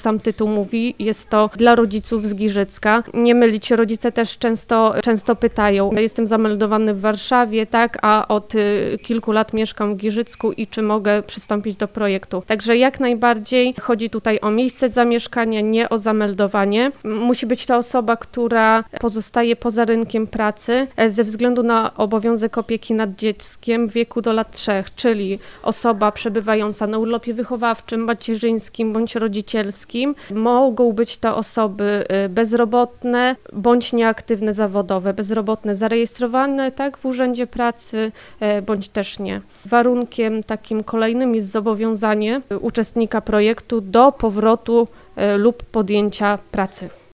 sam tytuł mówi, jest to dla rodziców z Giżycka. Nie mylić, rodzice też często pytają. Jestem zameldowany w Warszawie, tak, a od kilku lat mieszkam w Giżycku i czy mogę przystąpić do projektu. Także jak najbardziej chodzi tutaj o miejsce zamieszkania, nie o zameldowanie. Musi być to osoba, która pozostaje poza rynkiem pracy ze względu na obowiązek opieki nad dzieckiem w wieku do lat 3, czyli osoba przebywająca na urlopie wychowawczym, macierzyńskim bądź rodzicielskim. Mogą być to osoby bezrobotne bądź nieaktywne zawodowe, bezrobotne zarejestrowane tak w Urzędzie Pracy bądź też nie. Warunkiem takim kolejnym jest zobowiązanie uczestnika projektu do powrotu lub podjęcia pracy.